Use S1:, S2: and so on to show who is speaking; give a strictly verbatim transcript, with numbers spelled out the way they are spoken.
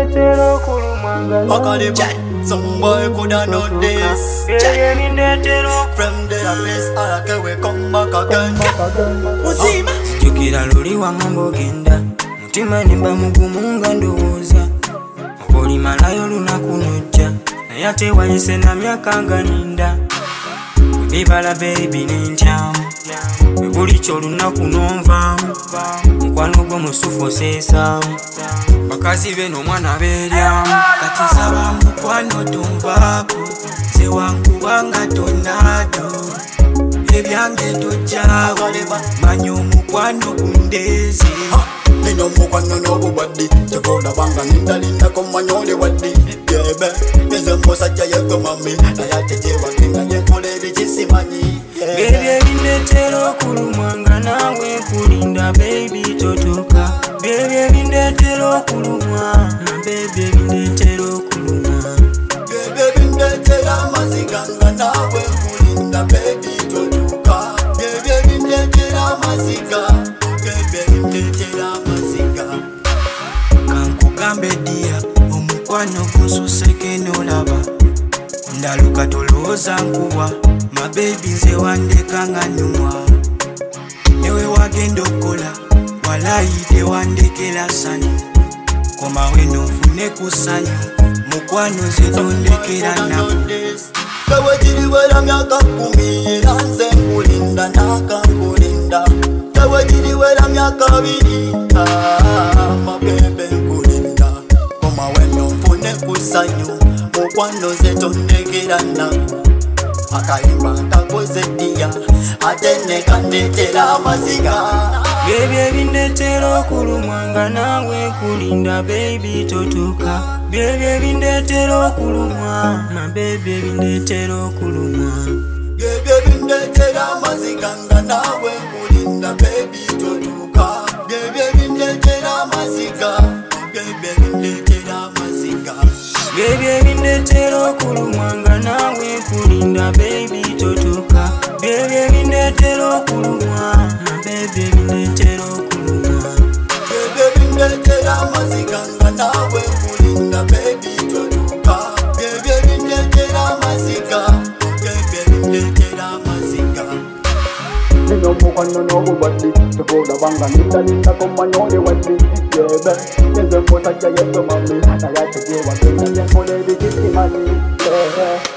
S1: bindetero kulumanga
S2: some boy coulda know this.
S1: Baby bindetero
S2: From the place I can we come back again.
S1: Uzima Jukira luli wangamba ogenda mutima nimba mugumu nga ndowooza oli malayo lunaku nojja naye ate wayise na myaka nga ninda bibala baby nentyamu bwe buli kyolunaku nonvaamu mukwano gwo musufu oseesaamu bakazi be n'omwana beeryamu
S2: kati saba mukwano tonvaako nze wankubanga tonnaado ebyange tojjaawo manya omukwano gundeeze nino mukwano n'obubwadde tekolabanga nindalindako manya oli wadde yebe nze musajja yegwe mami naye ate gyewagenda gyenkola ebikisimanyi
S1: Baby ebindetero okulumwanga naawe nkulinda baby totuka Baby ebindetero okulumwa Baby ebindetero okulumwa
S2: Baby ebindetero amaziga nga naawe nkulinda baby totuka Baby ebindetero amaziga Baby ebindetero amaziga kankugambe dia omukwano gususeke n'olaba ndaluka tolowooza nkubwa mabebi nze wandeka nga nnumwa ewe wagenda okukola walayite wandekera ssanyu komawe nonfune ku ssanyu mukwano nze tondekera nnaku ewe giriwera myaka kumi era nze nkulinda nakankulinda ewe giriwera myaka abiri mabebe nkulinda komawe nonfune ku ssanyu mukwano nze tondekera nnaku akayimba nkakoze ddiya ate ne kandetera amaziga
S1: Baby ebindetero okulumwanga naawe nkulinda baby totuka Baby ebindetero okulumwa ma baby ebindetero okulumwa
S2: Baby ebindetera amaziga nga naawe nkulinda baby totuka Baby ebindetera amaziga Baby ebindetera amaziga
S1: Baby ebindetero okulumwanga naawe nkulinda baby totuka Baby ebindetero okulumwa ma baby ebindetero okulumwa
S2: Baby ebindetera amaziga nga naawe nkulinda baby totuka Baby ebindetera amaziga Baby ebindetera amaziga nino mukwano n'obubwadde tekolabanga nindalindako manya oli wadde yebe nze musajja yegwe mami naye ate gyewagenda gyenkola ebikisimanyi